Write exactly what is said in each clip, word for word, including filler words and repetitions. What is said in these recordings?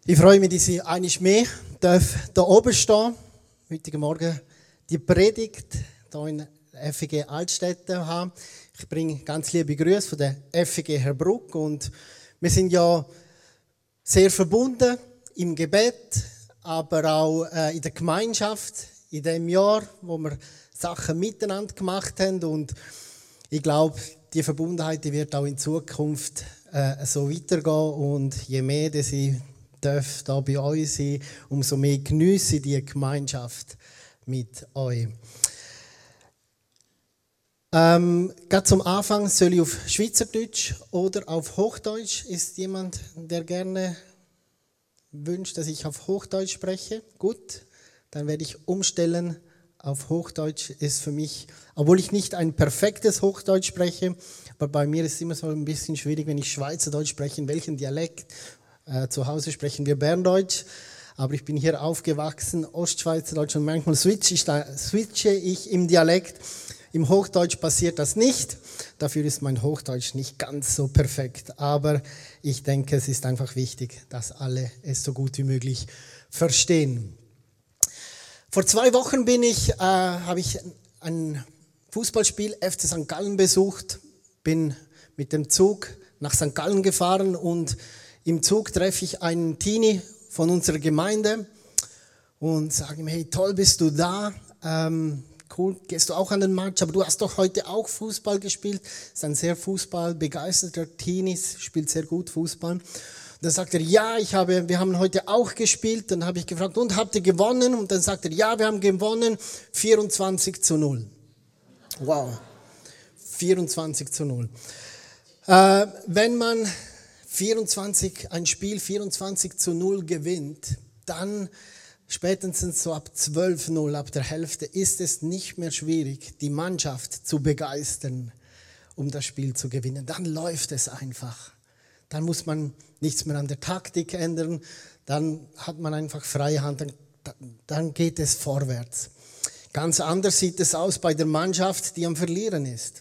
Ich freue mich, dass ich einmal mehr darf da oben stehen. Heute Morgen die Predigt hier in der F E G Altstädte haben. Ich bringe ganz liebe Grüße von der F E G Herbruck und wir sind ja sehr verbunden im Gebet, aber auch äh, in der Gemeinschaft in dem Jahr, wo wir Sachen miteinander gemacht haben, und ich glaube, die Verbundenheit die wird auch in Zukunft äh, so weitergehen, und je mehr dass ich darf da bei euch sein, umso mehr geniesse ich die Gemeinschaft mit euch. Ähm, gerade zum Anfang soll ich auf Schweizerdeutsch oder auf Hochdeutsch. Ist jemand, der gerne wünscht, dass ich auf Hochdeutsch spreche? Gut, dann werde ich umstellen. Auf Hochdeutsch ist für mich, obwohl ich nicht ein perfektes Hochdeutsch spreche, aber bei mir ist es immer so ein bisschen schwierig, wenn ich Schweizerdeutsch spreche, in welchem Dialekt. Äh, zu Hause sprechen wir Berndeutsch, aber ich bin hier aufgewachsen, Ostschweizerdeutsch, und manchmal switche ich, da, switche ich im Dialekt. Im Hochdeutsch passiert das nicht, dafür ist mein Hochdeutsch nicht ganz so perfekt, aber ich denke, es ist einfach wichtig, dass alle es so gut wie möglich verstehen. Vor zwei Wochen bin ich, äh, habe ich ein Fußballspiel F C Sankt Gallen besucht, bin mit dem Zug nach Sankt Gallen gefahren und im Zug treffe ich einen Teenie von unserer Gemeinde und sage ihm, hey, toll, bist du da, ähm, cool, gehst du auch an den Match, aber du hast doch heute auch Fußball gespielt. Ist ein sehr fußballbegeisterter Teenie, spielt sehr gut Fußball. Und dann sagt er, ja, ich habe, wir haben heute auch gespielt. Dann habe ich gefragt, und habt ihr gewonnen? Und dann sagt er, ja, wir haben gewonnen, vierundzwanzig zu null. Wow, vierundzwanzig zu null. Äh, wenn man vierundzwanzig, ein Spiel vierundzwanzig zu null gewinnt, dann spätestens so ab zwölf null, ab der Hälfte, ist es nicht mehr schwierig, die Mannschaft zu begeistern, um das Spiel zu gewinnen. Dann läuft es einfach. Dann muss man nichts mehr an der Taktik ändern, dann hat man einfach freie Hand, dann, dann geht es vorwärts. Ganz anders sieht es aus bei der Mannschaft, die am Verlieren ist.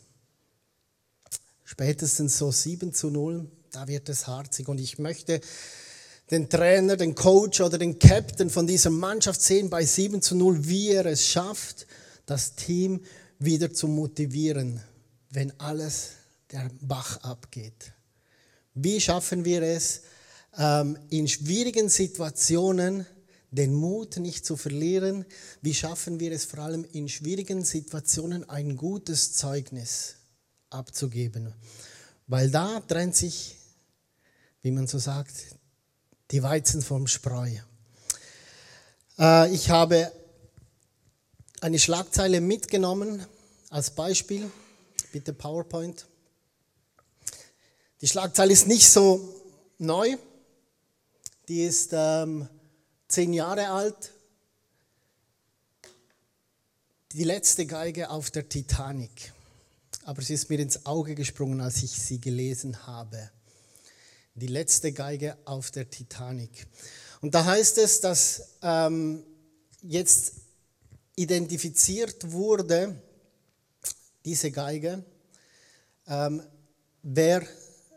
Spätestens so sieben zu null, da wird es harzig, und ich möchte den Trainer, den Coach oder den Captain von dieser Mannschaft sehen bei sieben zu null, wie er es schafft, das Team wieder zu motivieren, wenn alles der Bach abgeht. Wie schaffen wir es, in schwierigen Situationen den Mut nicht zu verlieren? Wie schaffen wir es vor allem in schwierigen Situationen ein gutes Zeugnis abzugeben? Weil da trennt sich, wie man so sagt, die Weizen vom Spreu. Äh, ich habe eine Schlagzeile mitgenommen als Beispiel. Bitte PowerPoint. Die Schlagzeile ist nicht so neu. Die ist ähm, zehn Jahre alt. Die letzte Geige auf der Titanic. Aber sie ist mir ins Auge gesprungen, als ich sie gelesen habe. Die letzte Geige auf der Titanic. Und da heißt es, dass ähm, jetzt identifiziert wurde, diese Geige, ähm, wer,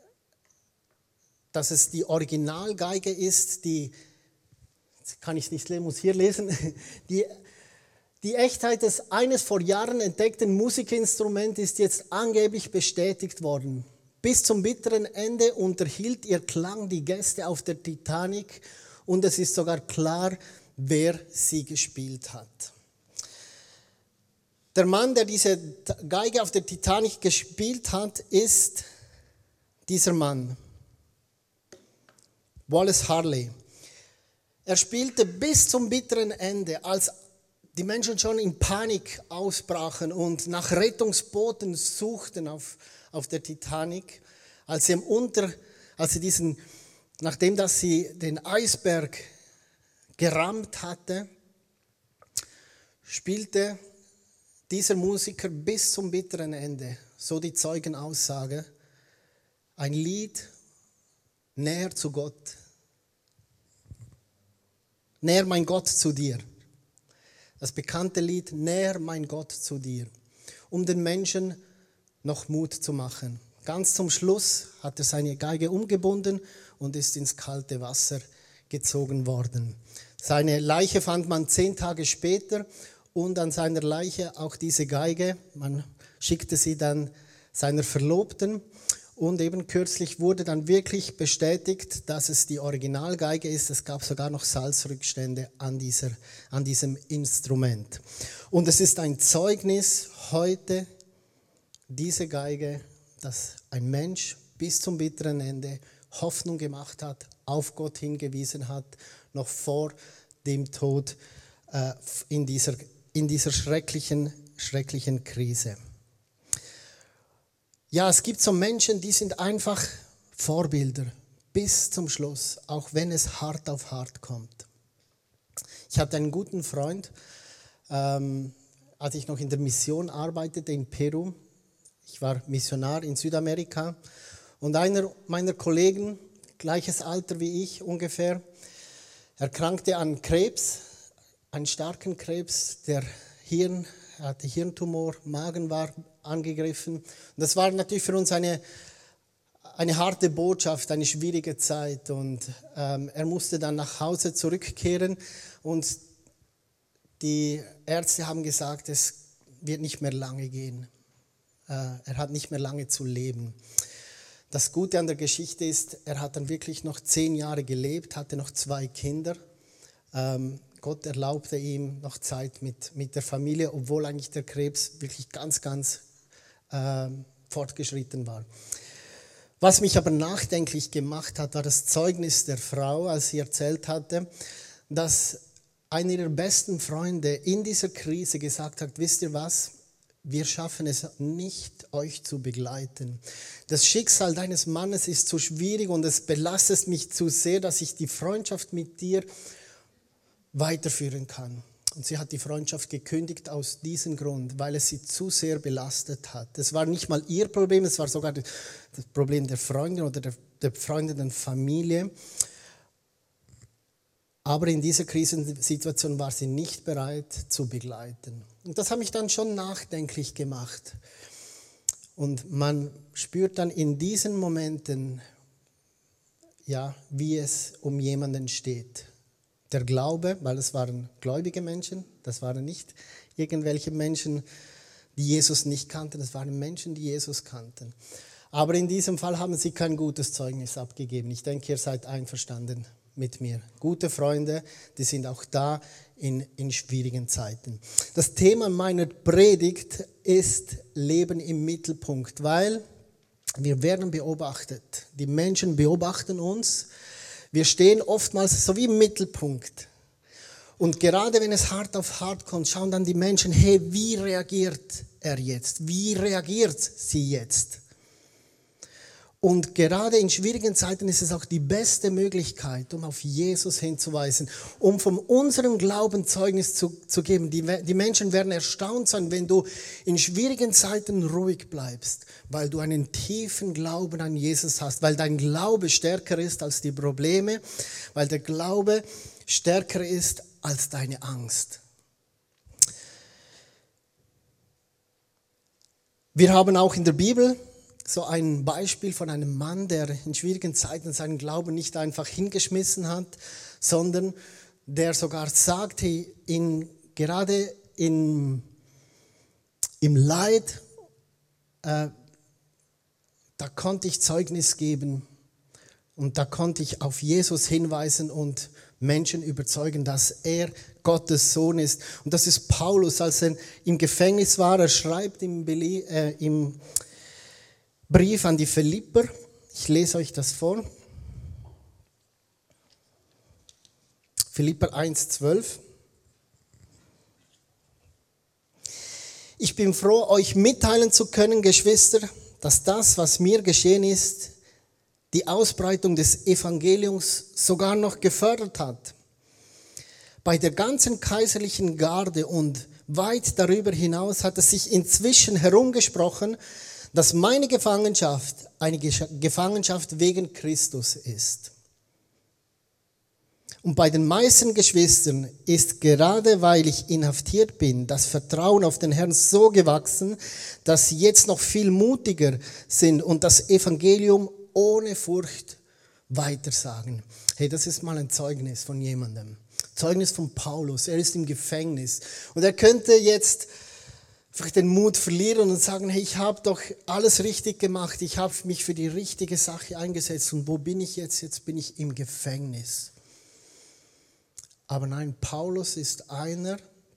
dass es die Originalgeige ist, die, jetzt kann ich es nicht lesen, muss hier lesen, die, die Echtheit des eines vor Jahren entdeckten Musikinstruments ist jetzt angeblich bestätigt worden. Bis zum bitteren Ende unterhielt ihr Klang die Gäste auf der Titanic, und es ist sogar klar, wer sie gespielt hat. Der Mann, der diese Geige auf der Titanic gespielt hat, ist dieser Mann, Wallace Hartley. Er spielte bis zum bitteren Ende, als die Menschen schon in Panik ausbrachen und nach Rettungsbooten suchten auf auf der Titanic, als sie, im Unter, als sie diesen, nachdem dass sie den Eisberg gerammt hatte, spielte dieser Musiker bis zum bitteren Ende, so die Zeugenaussage, ein Lied näher zu Gott. Näher mein Gott zu dir. Das bekannte Lied, näher mein Gott zu dir, um den Menschen noch Mut zu machen. Ganz zum Schluss hat er seine Geige umgebunden und ist ins kalte Wasser gezogen worden. Seine Leiche fand man zehn Tage später und an seiner Leiche auch diese Geige. Man schickte sie dann seiner Verlobten und eben kürzlich wurde dann wirklich bestätigt, dass es die Originalgeige ist. Es gab sogar noch Salzrückstände an, dieser, an diesem Instrument. Und es ist ein Zeugnis heute, diese Geige, dass ein Mensch bis zum bitteren Ende Hoffnung gemacht hat, auf Gott hingewiesen hat, noch vor dem Tod äh, in dieser, in dieser schrecklichen, schrecklichen Krise. Ja, es gibt so Menschen, die sind einfach Vorbilder bis zum Schluss, auch wenn es hart auf hart kommt. Ich hatte einen guten Freund, ähm, als ich noch in der Mission arbeitete in Peru. Ich war Missionar in Südamerika und einer meiner Kollegen, gleiches Alter wie ich ungefähr, erkrankte an Krebs, einen starken Krebs, der Hirn, er hatte Hirntumor, Magen war angegriffen. Und das war natürlich für uns eine, eine harte Botschaft, eine schwierige Zeit. Und ähm, er musste dann nach Hause zurückkehren und die Ärzte haben gesagt, es wird nicht mehr lange gehen. Äh, er hat nicht mehr lange zu leben. Das Gute an der Geschichte ist, er hat dann wirklich noch zehn Jahre gelebt, hatte noch zwei Kinder. Ähm, Gott erlaubte ihm noch Zeit mit, mit der Familie, obwohl eigentlich der Krebs wirklich ganz, ganz äh, fortgeschritten war. Was mich aber nachdenklich gemacht hat, war das Zeugnis der Frau, als sie erzählt hatte, dass einer ihrer besten Freunde in dieser Krise gesagt hat, wisst ihr was, wir schaffen es nicht, euch zu begleiten. Das Schicksal deines Mannes ist zu schwierig und es belastet mich zu sehr, dass ich die Freundschaft mit dir weiterführen kann. Und sie hat die Freundschaft gekündigt aus diesem Grund, weil es sie zu sehr belastet hat. Es war nicht mal ihr Problem, es war sogar das Problem der Freundin oder der, der befreundeten Familie. Aber in dieser Krisensituation war sie nicht bereit zu begleiten. Und das hat mich dann schon nachdenklich gemacht. Und man spürt dann in diesen Momenten, ja, wie es um jemanden steht. Der Glaube, weil es waren gläubige Menschen, das waren nicht irgendwelche Menschen, die Jesus nicht kannten, das waren Menschen, die Jesus kannten. Aber in diesem Fall haben sie kein gutes Zeugnis abgegeben. Ich denke, ihr seid einverstanden mit mir. Gute Freunde, die sind auch da in, in schwierigen Zeiten. Das Thema meiner Predigt ist Leben im Mittelpunkt, weil wir werden beobachtet. Die Menschen beobachten uns. Wir stehen oftmals so wie im Mittelpunkt. Und gerade wenn es hart auf hart kommt, schauen dann die Menschen, hey, wie reagiert er jetzt? Wie reagiert sie jetzt? Und gerade in schwierigen Zeiten ist es auch die beste Möglichkeit, um auf Jesus hinzuweisen, um von unserem Glauben Zeugnis zu, zu geben. Die, die Menschen werden erstaunt sein, wenn du in schwierigen Zeiten ruhig bleibst, weil du einen tiefen Glauben an Jesus hast, weil dein Glaube stärker ist als die Probleme, weil der Glaube stärker ist als deine Angst. Wir haben auch in der Bibel so ein Beispiel von einem Mann, der in schwierigen Zeiten seinen Glauben nicht einfach hingeschmissen hat, sondern der sogar sagte, in, gerade in, im Leid, äh, da konnte ich Zeugnis geben und da konnte ich auf Jesus hinweisen und Menschen überzeugen, dass er Gottes Sohn ist. Und das ist Paulus, als er im Gefängnis war. Er schreibt im, äh, im Brief an die Philipper. Ich lese euch das vor. Philipper eins, zwölf. Ich bin froh, euch mitteilen zu können, Geschwister, dass das, was mir geschehen ist, die Ausbreitung des Evangeliums sogar noch gefördert hat. Bei der ganzen kaiserlichen Garde und weit darüber hinaus hat es sich inzwischen herumgesprochen, dass meine Gefangenschaft eine Gefangenschaft wegen Christus ist. Und bei den meisten Geschwistern ist gerade, weil ich inhaftiert bin, das Vertrauen auf den Herrn so gewachsen, dass sie jetzt noch viel mutiger sind und das Evangelium ohne Furcht weitersagen. Hey, das ist mal ein Zeugnis von jemandem. Zeugnis von Paulus. Er ist im Gefängnis. Und er könnte jetzt vielleicht den Mut verlieren und sagen, hey, ich habe doch alles richtig gemacht. Ich habe mich für die richtige Sache eingesetzt. Und wo bin ich jetzt? Jetzt bin ich im Gefängnis. Aber nein, Paulus ist einer,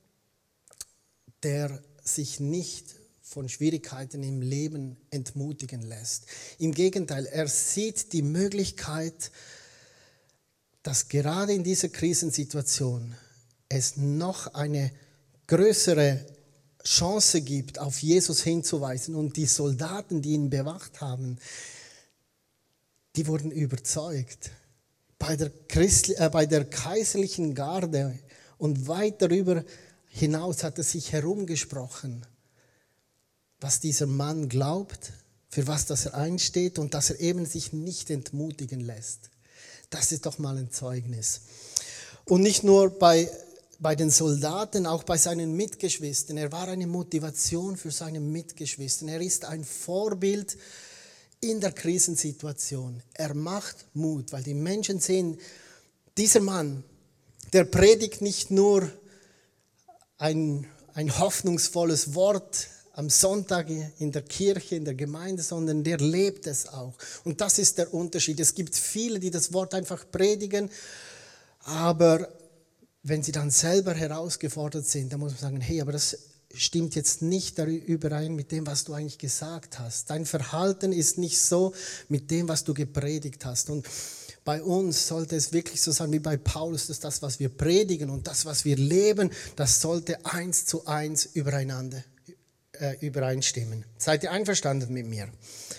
der sich nicht von Schwierigkeiten im Leben entmutigen lässt. Im Gegenteil, er sieht die Möglichkeit, dass gerade in dieser Krisensituation es noch eine größere Chance gibt, auf Jesus hinzuweisen. Und die Soldaten, die ihn bewacht haben, die wurden überzeugt. Bei der, Christ, äh, bei der kaiserlichen Garde und weit darüber hinaus hat er sich herumgesprochen, was dieser Mann glaubt, für was das er einsteht und dass er eben sich nicht entmutigen lässt. Das ist doch mal ein Zeugnis. Und nicht nur bei, bei den Soldaten, auch bei seinen Mitgeschwistern. Er war eine Motivation für seine Mitgeschwister. Er ist ein Vorbild in der Krisensituation. Er macht Mut, weil die Menschen sehen, dieser Mann, der predigt nicht nur ein, ein hoffnungsvolles Wort am Sonntag in der Kirche, in der Gemeinde, sondern der lebt es auch. Und das ist der Unterschied. Es gibt viele, die das Wort einfach predigen, aber wenn sie dann selber herausgefordert sind, dann muss man sagen, hey, aber das stimmt jetzt nicht überein mit dem, was du eigentlich gesagt hast. Dein Verhalten ist nicht so mit dem, was du gepredigt hast. Und bei uns sollte es wirklich so sein wie bei Paulus, dass das, was wir predigen und das, was wir leben, das sollte eins zu eins übereinander äh, übereinstimmen. Seid ihr einverstanden mit mir?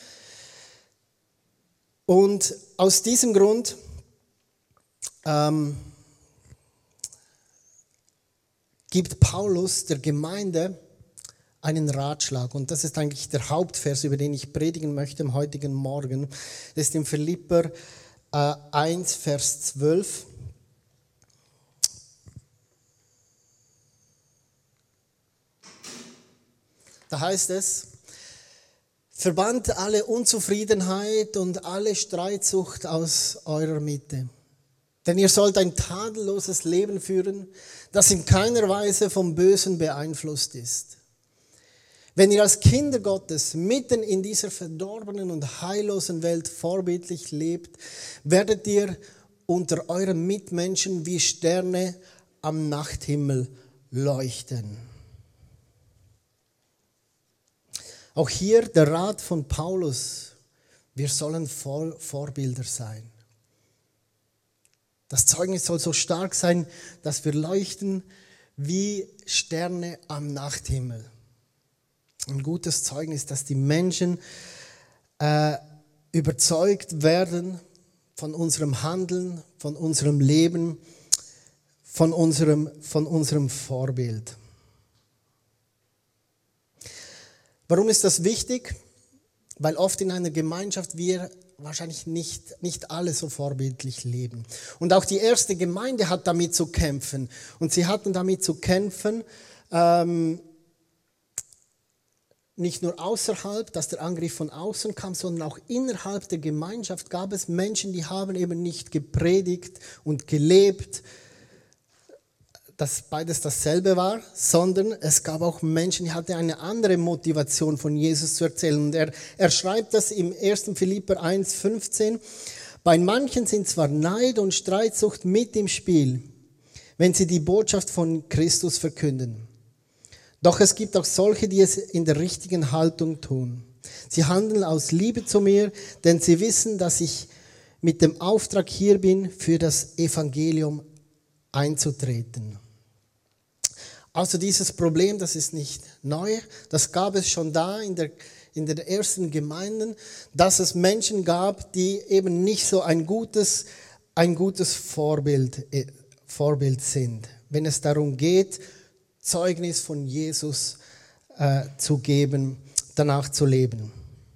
Und aus diesem Grund ähm, gibt Paulus der Gemeinde einen Ratschlag. Und das ist eigentlich der Hauptvers, über den ich predigen möchte am heutigen Morgen. Das ist in Philipper äh, eins, Vers zwölf. Da heißt es, verbannt alle Unzufriedenheit und alle Streitsucht aus eurer Mitte. Denn ihr sollt ein tadelloses Leben führen, das in keiner Weise vom Bösen beeinflusst ist. Wenn ihr als Kinder Gottes mitten in dieser verdorbenen und heillosen Welt vorbildlich lebt, werdet ihr unter euren Mitmenschen wie Sterne am Nachthimmel leuchten. Auch hier der Rat von Paulus, wir sollen voll Vorbilder sein. Das Zeugnis soll so stark sein, dass wir leuchten wie Sterne am Nachthimmel. Ein gutes Zeugnis, dass die Menschen äh, überzeugt werden von unserem Handeln, von unserem Leben, von unserem, von unserem Vorbild. Warum ist das wichtig? Weil oft in einer Gemeinschaft wir wahrscheinlich nicht, nicht alle so vorbildlich leben. Und auch die erste Gemeinde hat damit zu kämpfen. Und sie hatten damit zu kämpfen, ähm, nicht nur außerhalb, dass der Angriff von außen kam, sondern auch innerhalb der Gemeinschaft gab es Menschen, die haben eben nicht gepredigt und gelebt, dass beides dasselbe war, sondern es gab auch Menschen, die hatten eine andere Motivation von Jesus zu erzählen. Und er, er schreibt das im ersten Philipper eins, fünfzehn. Bei manchen sind zwar Neid und Streitsucht mit im Spiel, wenn sie die Botschaft von Christus verkünden. Doch es gibt auch solche, die es in der richtigen Haltung tun. Sie handeln aus Liebe zu mir, denn sie wissen, dass ich mit dem Auftrag hier bin, für das Evangelium einzutreten. Also dieses Problem, das ist nicht neu, das gab es schon da in der, in den ersten Gemeinden, dass es Menschen gab, die eben nicht so ein gutes, ein gutes Vorbild, äh, Vorbild sind, wenn es darum geht, Zeugnis von Jesus äh, zu geben, danach zu leben.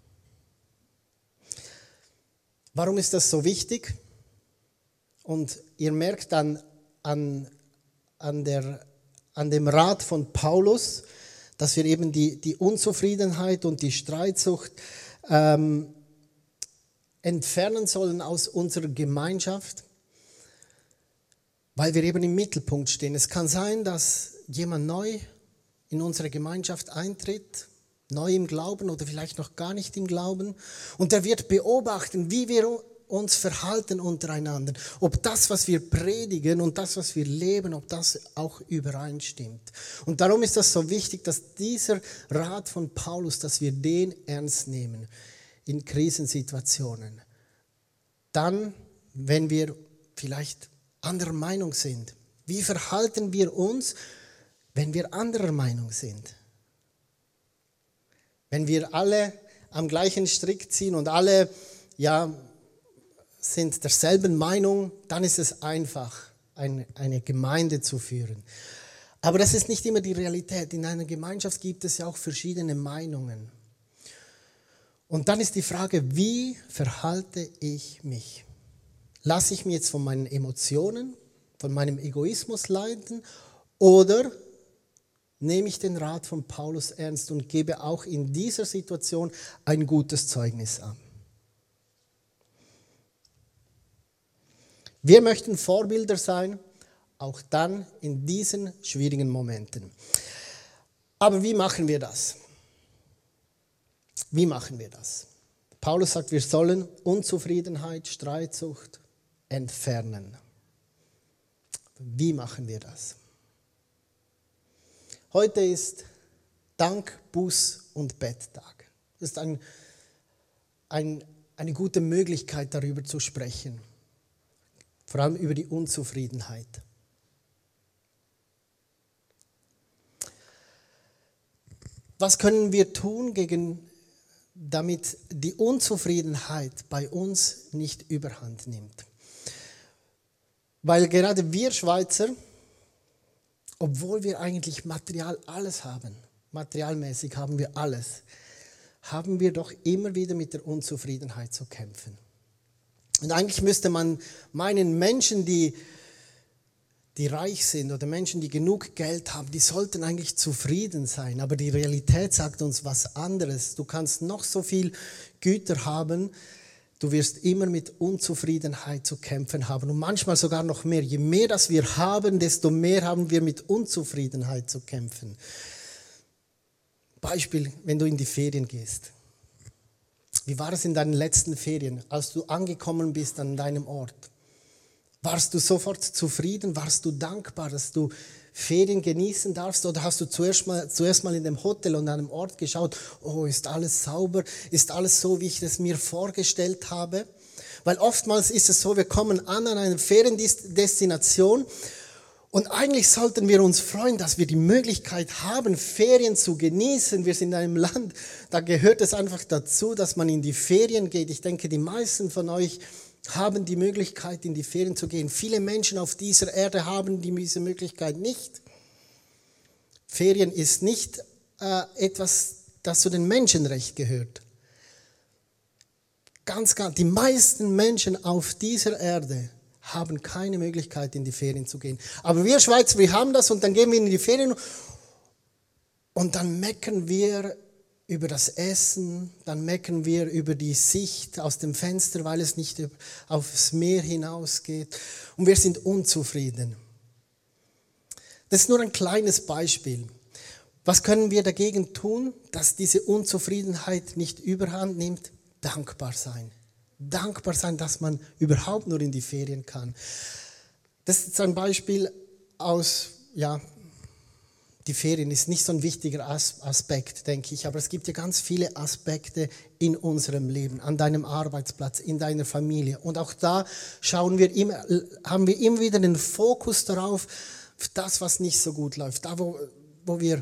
Warum ist das so wichtig? Und ihr merkt dann an, an, der, an dem Rat von Paulus, dass wir eben die, die Unzufriedenheit und die Streitsucht ähm, entfernen sollen aus unserer Gemeinschaft. weil wir eben im Mittelpunkt stehen. Es kann sein, dass jemand neu in unsere Gemeinschaft eintritt, neu im Glauben oder vielleicht noch gar nicht im Glauben. Und der wird beobachten, wie wir uns verhalten untereinander. Ob das, was wir predigen und das, was wir leben, ob das auch übereinstimmt. Und darum ist das so wichtig, dass dieser Rat von Paulus, dass wir den ernst nehmen in Krisensituationen. Dann, wenn wir vielleicht anderer Meinung sind. Wie verhalten wir uns, wenn wir anderer Meinung sind? Wenn wir alle am gleichen Strick ziehen und alle ja, sind derselben Meinung, dann ist es einfach, eine, eine Gemeinde zu führen. Aber das ist nicht immer die Realität. In einer Gemeinschaft gibt es ja auch verschiedene Meinungen. Und dann ist die Frage, wie verhalte ich mich? Lasse ich mich jetzt von meinen Emotionen, von meinem Egoismus leiten oder nehme ich den Rat von Paulus ernst und gebe auch in dieser Situation ein gutes Zeugnis ab? Wir möchten Vorbilder sein, auch dann in diesen schwierigen Momenten. Aber wie machen wir das? Wie machen wir das? Paulus sagt, wir sollen Unzufriedenheit, Streitsucht entfernen. Wie machen wir das? Heute ist Dank-, Buß- und Betttag. Das ist ein, ein, eine gute Möglichkeit, darüber zu sprechen. Vor allem über die Unzufriedenheit. Was können wir tun, gegen, damit die Unzufriedenheit bei uns nicht überhand nimmt? Weil gerade wir Schweizer, obwohl wir eigentlich Material alles haben, materialmäßig haben wir alles, haben wir doch immer wieder mit der Unzufriedenheit zu kämpfen. Und eigentlich müsste man meinen, Menschen, die, die reich sind oder Menschen, die genug Geld haben, die sollten eigentlich zufrieden sein. Aber die Realität sagt uns was anderes. Du kannst noch so viel Güter haben, du wirst immer mit Unzufriedenheit zu kämpfen haben. Und manchmal sogar noch mehr. Je mehr das wir haben, desto mehr haben wir mit Unzufriedenheit zu kämpfen. Beispiel, wenn du in die Ferien gehst. Wie war es in deinen letzten Ferien, als du angekommen bist an deinem Ort? Warst du sofort zufrieden? Warst du dankbar, dass du Ferien genießen darfst? Oder hast du zuerst mal, zuerst mal in dem Hotel und an einem Ort geschaut, oh, ist alles sauber? Ist alles so, wie ich es mir vorgestellt habe? Weil oftmals ist es so, wir kommen an an einer Feriendestination und eigentlich sollten wir uns freuen, dass wir die Möglichkeit haben, Ferien zu genießen. Wir sind in einem Land, da gehört es einfach dazu, dass man in die Ferien geht. Ich denke, die meisten von euch haben die Möglichkeit, in die Ferien zu gehen. Viele Menschen auf dieser Erde haben diese Möglichkeit nicht. Ferien ist nicht äh, etwas, das zu den Menschenrechten gehört. Ganz, ganz, die meisten Menschen auf dieser Erde haben keine Möglichkeit, in die Ferien zu gehen. Aber wir Schweizer, wir haben das und dann gehen wir in die Ferien und dann meckern wir über das Essen, dann meckern wir über die Sicht aus dem Fenster, weil es nicht aufs Meer hinausgeht und wir sind unzufrieden. Das ist nur ein kleines Beispiel. Was können wir dagegen tun, dass diese Unzufriedenheit nicht überhand nimmt? Dankbar sein. Dankbar sein, dass man überhaupt nur in die Ferien kann. Das ist ein Beispiel aus, ja, die Ferien ist nicht so ein wichtiger Aspekt, denke ich, aber es gibt ja ganz viele Aspekte in unserem Leben, an deinem Arbeitsplatz, in deiner Familie. Und auch da schauen wir immer, haben wir immer wieder den Fokus darauf, auf das, was nicht so gut läuft, da wo, wo wir,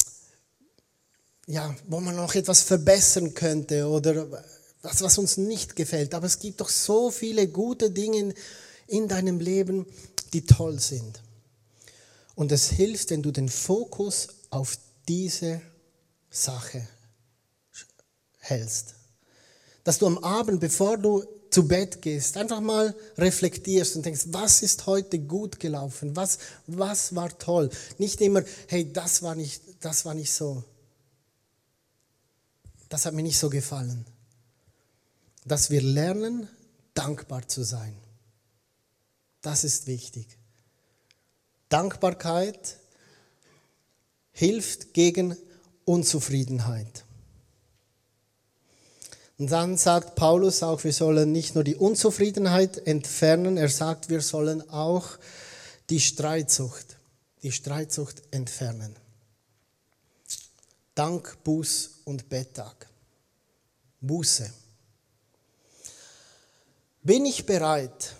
ja, wo man noch etwas verbessern könnte oder das, was uns nicht gefällt. Aber es gibt doch so viele gute Dinge in deinem Leben, die toll sind. Und es hilft, wenn du den Fokus auf diese Sache hältst. Dass du am Abend, bevor du zu Bett gehst, einfach mal reflektierst und denkst, was ist heute gut gelaufen? Was, was war toll? Nicht immer, hey, das war nicht, das war nicht so. Das hat mir nicht so gefallen. Dass wir lernen, dankbar zu sein. Das ist wichtig. Dankbarkeit hilft gegen Unzufriedenheit. Und dann sagt Paulus auch, wir sollen nicht nur die Unzufriedenheit entfernen, er sagt, wir sollen auch die Streitsucht, die Streitsucht entfernen. Dank, Buß und Betttag. Buße. Bin ich bereit,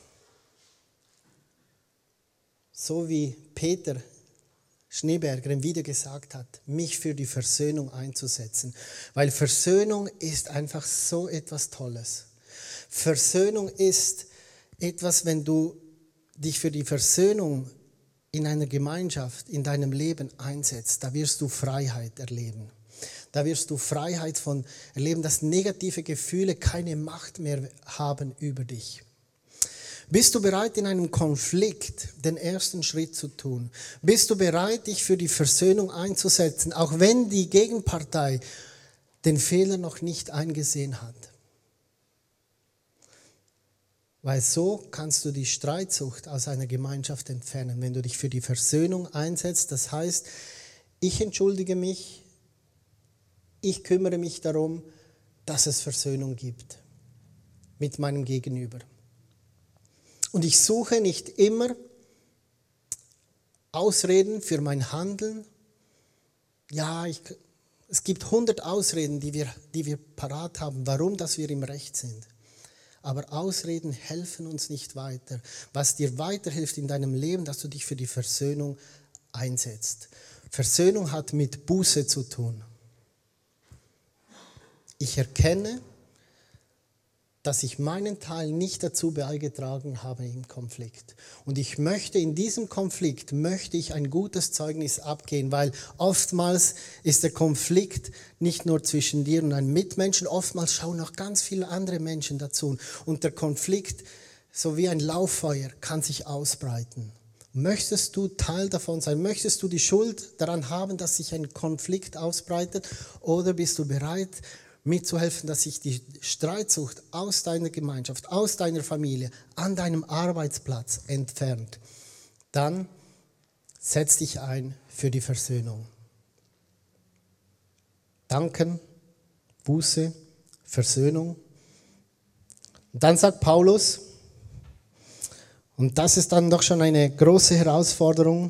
so wie Peter Schneeberger im Video gesagt hat, mich für die Versöhnung einzusetzen. Weil Versöhnung ist einfach so etwas Tolles. Versöhnung ist etwas, wenn du dich für die Versöhnung in einer Gemeinschaft, in deinem Leben einsetzt, da wirst du Freiheit erleben. Da wirst du Freiheit von erleben, dass negative Gefühle keine Macht mehr haben über dich. Bist du bereit, in einem Konflikt den ersten Schritt zu tun? Bist du bereit, dich für die Versöhnung einzusetzen, auch wenn die Gegenpartei den Fehler noch nicht eingesehen hat? Weil so kannst du die Streitsucht aus einer Gemeinschaft entfernen, wenn du dich für die Versöhnung einsetzt. Das heißt, ich entschuldige mich, ich kümmere mich darum, dass es Versöhnung gibt mit meinem Gegenüber. Und ich suche nicht immer Ausreden für mein Handeln. Ja, ich, es gibt hundert Ausreden, die wir, die wir parat haben, warum dass wir im Recht sind. Aber Ausreden helfen uns nicht weiter. Was dir weiterhilft in deinem Leben, dass du dich für die Versöhnung einsetzt. Versöhnung hat mit Buße zu tun. Ich erkenne, dass ich meinen Teil nicht dazu beigetragen habe im Konflikt. Und ich möchte in diesem Konflikt, möchte ich ein gutes Zeugnis abgeben, weil oftmals ist der Konflikt nicht nur zwischen dir und einem Mitmenschen, oftmals schauen noch ganz viele andere Menschen dazu. Und der Konflikt, so wie ein Lauffeuer, kann sich ausbreiten. Möchtest du Teil davon sein? Möchtest du die Schuld daran haben, dass sich ein Konflikt ausbreitet? Oder bist du bereit, mitzuhelfen, dass sich die Streitsucht aus deiner Gemeinschaft, aus deiner Familie, an deinem Arbeitsplatz entfernt? Dann setz dich ein für die Versöhnung. Danken, Buße, Versöhnung. Und dann sagt Paulus, und das ist dann doch schon eine große Herausforderung,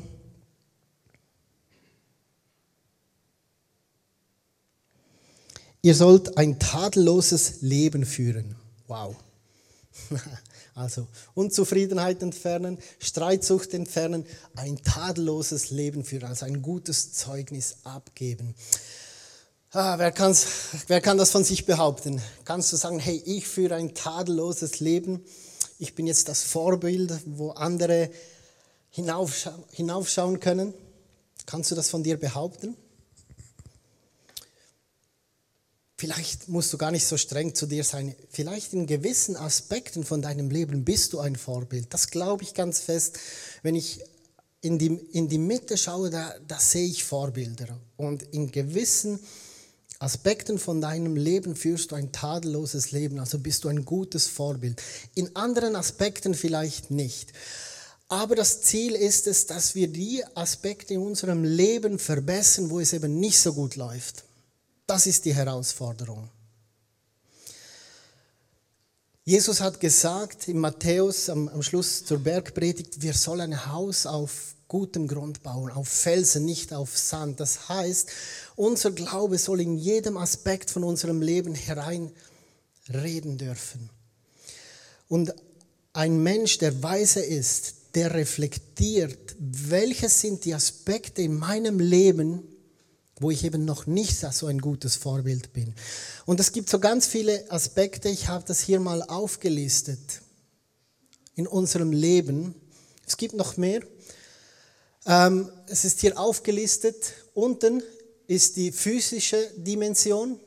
ihr sollt ein tadelloses Leben führen. Wow. Also Unzufriedenheit entfernen, Streitsucht entfernen, ein tadelloses Leben führen, also ein gutes Zeugnis abgeben. Ah, wer, kann's, wer kann das von sich behaupten? Kannst du sagen, hey, ich führe ein tadelloses Leben, ich bin jetzt das Vorbild, wo andere hinaufscha- hinaufschauen können? Kannst du das von dir behaupten? Vielleicht musst du gar nicht so streng zu dir sein. Vielleicht in gewissen Aspekten von deinem Leben bist du ein Vorbild. Das glaube ich ganz fest. Wenn ich in die, in die Mitte schaue, da, da sehe ich Vorbilder. Und in gewissen Aspekten von deinem Leben führst du ein tadelloses Leben. Also bist du ein gutes Vorbild. In anderen Aspekten vielleicht nicht. Aber das Ziel ist es, dass wir die Aspekte in unserem Leben verbessern, wo es eben nicht so gut läuft. Das ist die Herausforderung. Jesus hat gesagt in Matthäus am, am Schluss zur Bergpredigt, wir sollen ein Haus auf gutem Grund bauen, auf Felsen, nicht auf Sand. Das heißt, unser Glaube soll in jedem Aspekt von unserem Leben hereinreden dürfen. Und ein Mensch, der weise ist, der reflektiert, welche sind die Aspekte in meinem Leben, wo ich eben noch nicht so ein gutes Vorbild bin. Und es gibt so ganz viele Aspekte, ich habe das hier mal aufgelistet in unserem Leben. Es gibt noch mehr. Ähm, es ist hier aufgelistet. Unten ist die physische Dimension.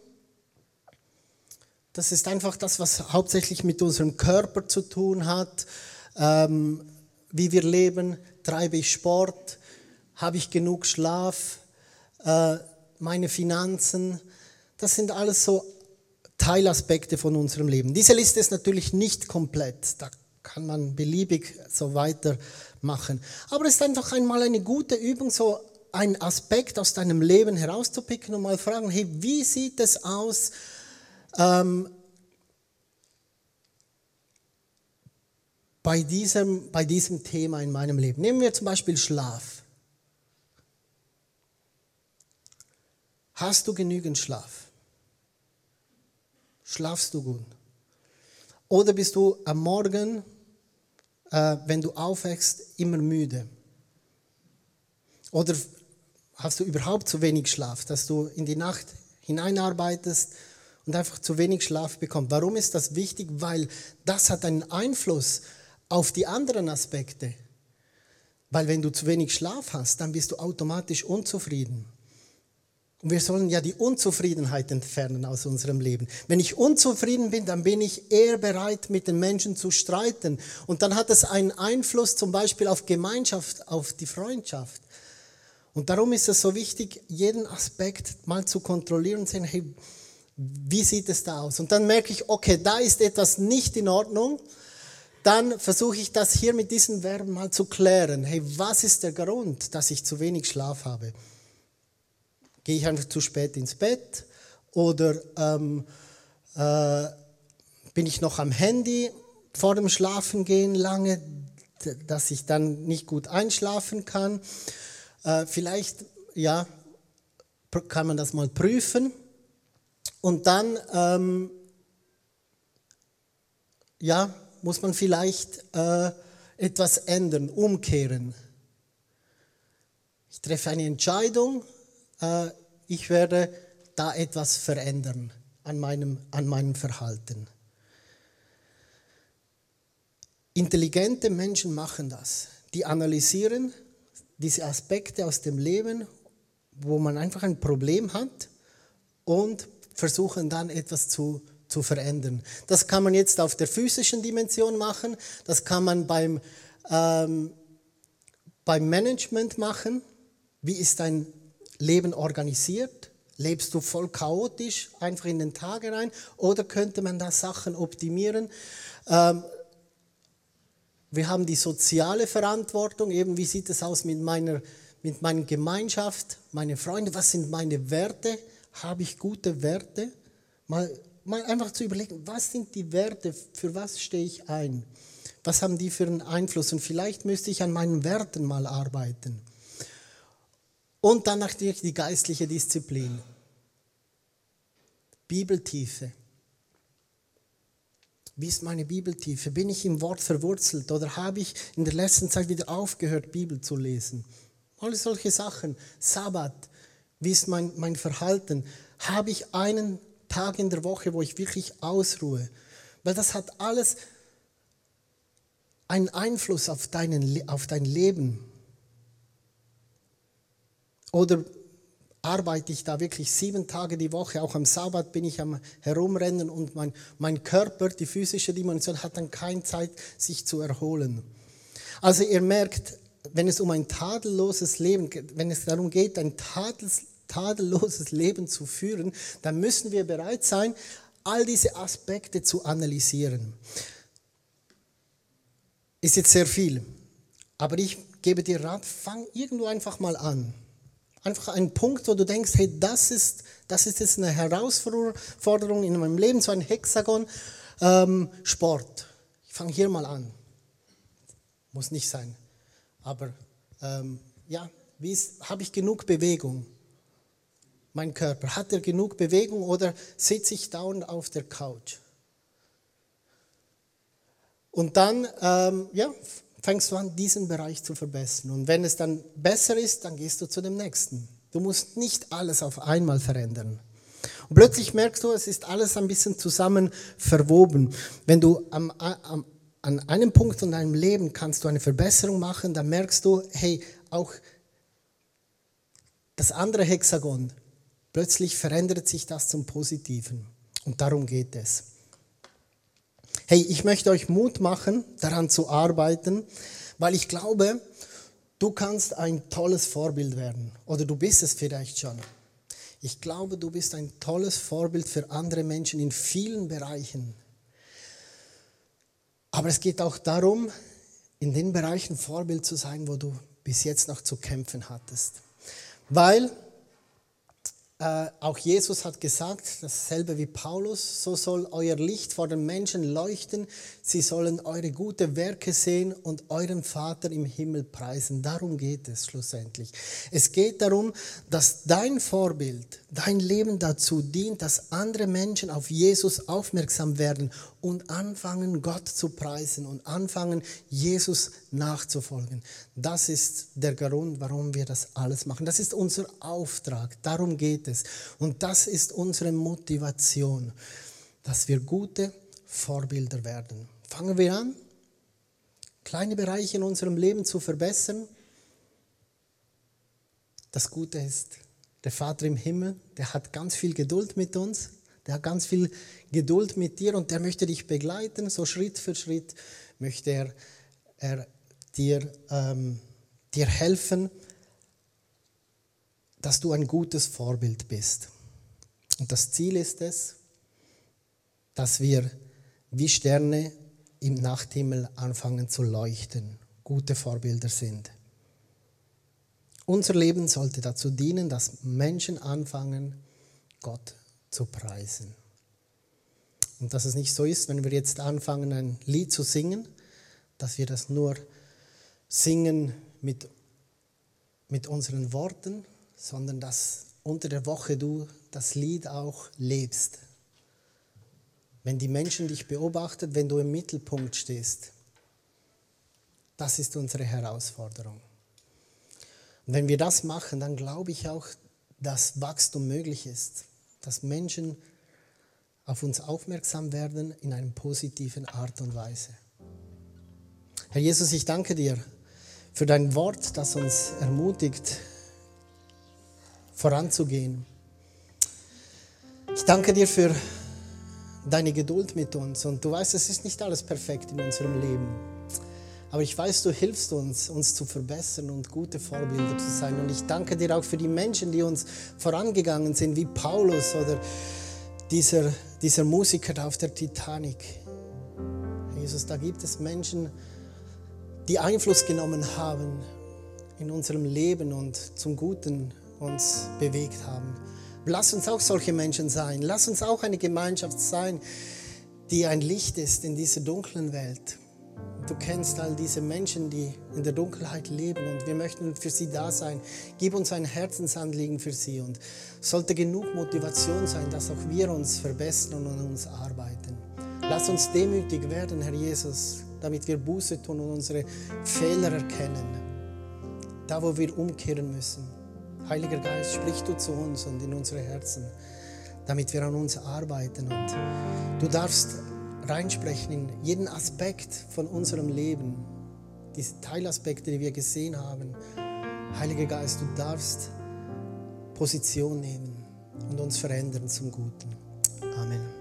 Das ist einfach das, was hauptsächlich mit unserem Körper zu tun hat. Ähm, wie wir leben, treibe ich Sport, habe ich genug Schlaf, meine Finanzen, das sind alles so Teilaspekte von unserem Leben. Diese Liste ist natürlich nicht komplett, da kann man beliebig so weiter machen. Aber es ist einfach einmal eine gute Übung, so einen Aspekt aus deinem Leben herauszupicken und mal fragen, hey, wie sieht es aus, ähm, bei diesem, bei diesem Thema in meinem Leben? Nehmen wir zum Beispiel Schlaf. Hast du genügend Schlaf? Schlafst du gut? Oder bist du am Morgen, äh, wenn du aufwächst, immer müde? Oder hast du überhaupt zu wenig Schlaf, dass du in die Nacht hineinarbeitest und einfach zu wenig Schlaf bekommst? Warum ist das wichtig? Weil das hat einen Einfluss auf die anderen Aspekte. Weil wenn du zu wenig Schlaf hast, dann bist du automatisch unzufrieden. Und wir sollen ja die Unzufriedenheit entfernen aus unserem Leben. Wenn ich unzufrieden bin, dann bin ich eher bereit, mit den Menschen zu streiten. Und dann hat es einen Einfluss zum Beispiel auf Gemeinschaft, auf die Freundschaft. Und darum ist es so wichtig, jeden Aspekt mal zu kontrollieren und zu sehen, hey, wie sieht es da aus? Und dann merke ich, okay, da ist etwas nicht in Ordnung. Dann versuche ich das hier mit diesen Verben mal zu klären. Hey, was ist der Grund, dass ich zu wenig Schlaf habe? Gehe ich einfach zu spät ins Bett oder ähm, äh, bin ich noch am Handy vor dem Schlafengehen lange, dass ich dann nicht gut einschlafen kann? Äh, vielleicht ja, kann man das mal prüfen und dann ähm, ja, muss man vielleicht äh, etwas ändern, umkehren. Ich treffe eine Entscheidung. Ich werde da etwas verändern an meinem, an meinem Verhalten. Intelligente Menschen machen das. Die analysieren diese Aspekte aus dem Leben, wo man einfach ein Problem hat und versuchen dann etwas zu, zu verändern. Das kann man jetzt auf der physischen Dimension machen, das kann man beim, ähm, beim Management machen. Wie ist dein Leben organisiert? Lebst du voll chaotisch, einfach in den Tag rein? Oder könnte man da Sachen optimieren? Ähm, wir haben die soziale Verantwortung. Eben, wie sieht es aus mit meiner, mit meiner Gemeinschaft, meine Freunde? Was sind meine Werte? Habe ich gute Werte? Mal, mal einfach zu überlegen, was sind die Werte? Für was stehe ich ein? Was haben die für einen Einfluss? Und vielleicht müsste ich an meinen Werten mal arbeiten. Und dann natürlich die geistliche Disziplin. Bibeltiefe. Wie ist meine Bibeltiefe? Bin ich im Wort verwurzelt oder habe ich in der letzten Zeit wieder aufgehört, Bibel zu lesen? Alle solche Sachen. Sabbat. Wie ist mein, mein Verhalten? Habe ich einen Tag in der Woche, wo ich wirklich ausruhe? Weil das hat alles einen Einfluss auf, deinen, auf dein Leben. Oder arbeite ich da wirklich sieben Tage die Woche, auch am Sabbat bin ich am Herumrennen und mein, mein Körper, die physische Dimension, hat dann keine Zeit, sich zu erholen. Also ihr merkt, wenn es um ein tadelloses Leben geht, wenn es darum geht, ein tadels, tadelloses Leben zu führen, dann müssen wir bereit sein, all diese Aspekte zu analysieren. Ist jetzt sehr viel, aber ich gebe dir Rat, fang irgendwo einfach mal an. Einfach ein Punkt, wo du denkst, hey, das ist, das ist jetzt eine Herausforderung in meinem Leben, so ein Hexagon, ähm, Sport. Ich fange hier mal an. Muss nicht sein. Aber ähm, ja, habe ich genug Bewegung? Mein Körper, hat er genug Bewegung oder sitze ich dauernd auf der Couch? Und dann, ähm, ja, fängst du an, diesen Bereich zu verbessern. Und wenn es dann besser ist, dann gehst du zu dem nächsten. Du musst nicht alles auf einmal verändern. Und plötzlich merkst du, es ist alles ein bisschen zusammen verwoben. Wenn du am, am, an einem Punkt in deinem Leben kannst du eine Verbesserung machen, dann merkst du, hey, auch das andere Hexagon, plötzlich verändert sich das zum Positiven. Und darum geht es. Hey, ich möchte euch Mut machen, daran zu arbeiten, weil ich glaube, du kannst ein tolles Vorbild werden. Oder du bist es vielleicht schon. Ich glaube, du bist ein tolles Vorbild für andere Menschen in vielen Bereichen. Aber es geht auch darum, in den Bereichen Vorbild zu sein, wo du bis jetzt noch zu kämpfen hattest. Weil äh, auch Jesus hat gesagt, dasselbe wie Paulus, so soll euer Licht vor den Menschen leuchten, sie sollen eure guten Werke sehen und euren Vater im Himmel preisen. Darum geht es schlussendlich. Es geht darum, dass dein Vorbild, dein Leben dazu dient, dass andere Menschen auf Jesus aufmerksam werden und anfangen, Gott zu preisen und anfangen, Jesus nachzufolgen. Das ist der Grund, warum wir das alles machen. Das ist unser Auftrag, darum geht es. Und das ist unsere Motivation, dass wir gute Vorbilder werden. Fangen wir an, kleine Bereiche in unserem Leben zu verbessern. Das Gute ist, der Vater im Himmel, der hat ganz viel Geduld mit uns. Der hat ganz viel Geduld mit dir und der möchte dich begleiten, so Schritt für Schritt möchte er, er dir, ähm, dir helfen, dass du ein gutes Vorbild bist. Und das Ziel ist es, dass wir wie Sterne im Nachthimmel anfangen zu leuchten, gute Vorbilder sind. Unser Leben sollte dazu dienen, dass Menschen anfangen, Gott zu preisen. Und dass es nicht so ist, wenn wir jetzt anfangen, ein Lied zu singen, dass wir das nur singen mit, mit unseren Worten, sondern dass unter der Woche du das Lied auch lebst. Wenn die Menschen dich beobachten, wenn du im Mittelpunkt stehst, das ist unsere Herausforderung. Und wenn wir das machen, dann glaube ich auch, dass Wachstum möglich ist. Dass Menschen auf uns aufmerksam werden in einer positiven Art und Weise. Herr Jesus, ich danke dir für dein Wort, das uns ermutigt, voranzugehen. Ich danke dir für deine Geduld mit uns. Und du weißt, es ist nicht alles perfekt in unserem Leben. Aber ich weiß, du hilfst uns, uns zu verbessern und gute Vorbilder zu sein. Und ich danke dir auch für die Menschen, die uns vorangegangen sind, wie Paulus oder dieser, dieser Musiker auf der Titanic. Jesus, da gibt es Menschen, die Einfluss genommen haben in unserem Leben und zum Guten uns bewegt haben. Lass uns auch solche Menschen sein. Lass uns auch eine Gemeinschaft sein, die ein Licht ist in dieser dunklen Welt. Du kennst all diese Menschen, die in der Dunkelheit leben und wir möchten für sie da sein. Gib uns ein Herzensanliegen für sie und sollte genug Motivation sein, dass auch wir uns verbessern und an uns arbeiten. Lass uns demütig werden, Herr Jesus, damit wir Buße tun und unsere Fehler erkennen. Da, wo wir umkehren müssen. Heiliger Geist, sprich du zu uns und in unsere Herzen, damit wir an uns arbeiten. Und du darfst reinsprechen in jeden Aspekt von unserem Leben, diese Teilaspekte, die wir gesehen haben. Heiliger Geist, du darfst Position nehmen und uns verändern zum Guten. Amen.